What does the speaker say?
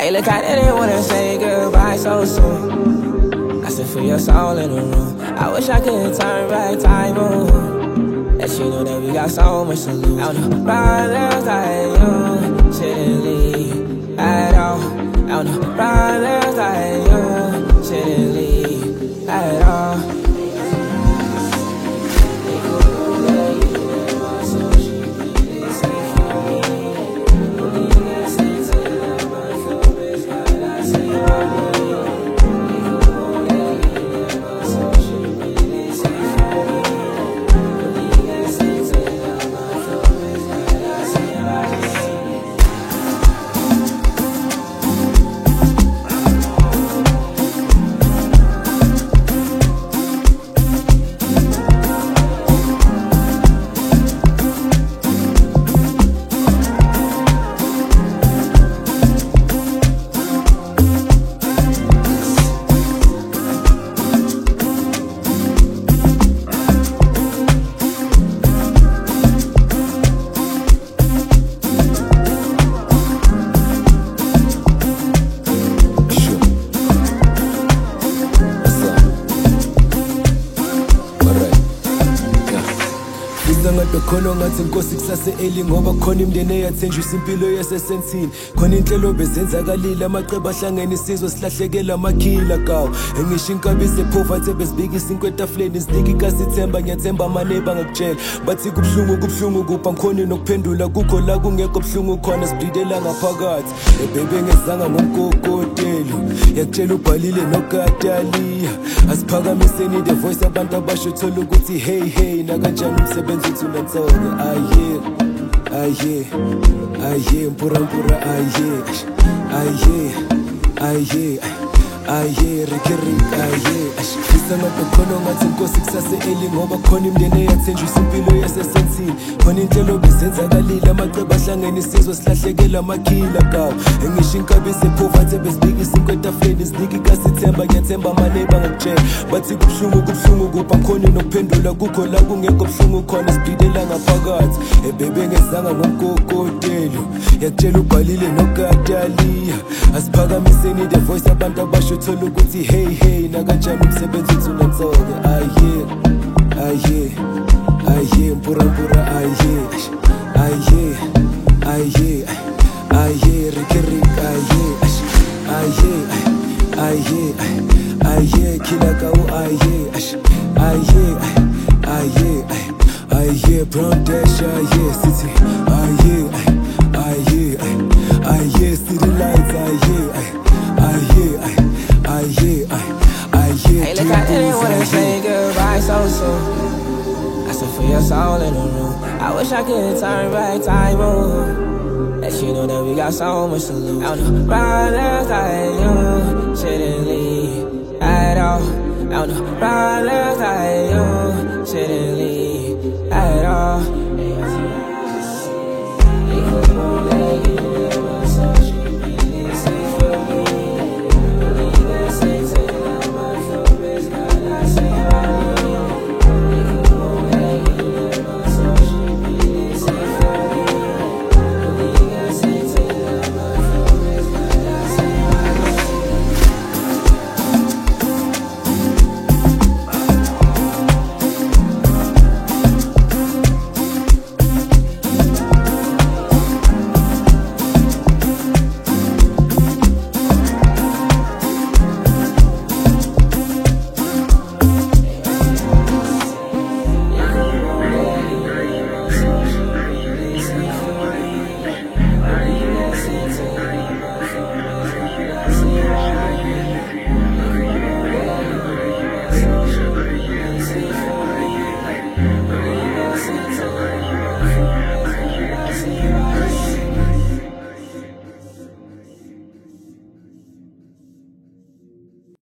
Hey, look, I didn't wanna say goodbye so soon. I said, feel your soul in the room. I wish I could turn back time, ooh. Let you know that we got so much to lose. I don't know, brothers like you shouldn't leave at all. I don't know, brothers like you shouldn't leave at all. Khona ngathi inkosi kusase eli ngoba khona imndeni eyathenjisa impilo yasesensini khona inhlelo bezenzakalile amacebo ahlangene isizwe silahlekela amakhila kawo engisho inkabise poverty bezibikisa inkwetafuleni sinika ikasithemba ngiyathemba amaneba ngakutshela bathi kubhlungu kupha ngikhona nokuphendula kukho la kungekho buhlungu khona sibhidela ngaphakathi ebebe ngezanga ngomgogotelo yakutshela ubhalile nokataliya asiphakamiseni the voice abantu abasho thola ukuthi hey nakanjani umsebenzi uthi unansa I hear, mpura, I hear, Rick, Isangaphe khona ngathi inkosi kusase eli ngoba khona imndeni eyathenjisa impilo yasesensini khona inhlelo bezenzakalile amacebo ahlangene isizwe silahlekela amakhila kawo engisho inkabise poverty bezibikisa inkwetafuleni sinika ikasithemba ngiyathemba amaneba ngakutshela bathi kubhlungu kupha ngikhona nokuphendula kukho la kungekho buhlungu khona sibhidela ngaphakathi ebebe ngezanga ngomgogotelo yakutshela ubhalile nokataliya asiphakamiseni the voice abantu abasho thola ukuthi hey nakanjani umsebenzi uthi unansoke I hear, mpura, I hear, Rick, I hear, kila kau, I hear, brown dash, city, I hear, city lights, Hey, look, I didn't wanna say goodbye so soon. I said, feel your soul in the room. I wish I could turn back time, ooh. Let you know that we got so much to lose. I don't know, brothers like you shouldn't leave at all. I don't know, brothers like you shouldn't leave.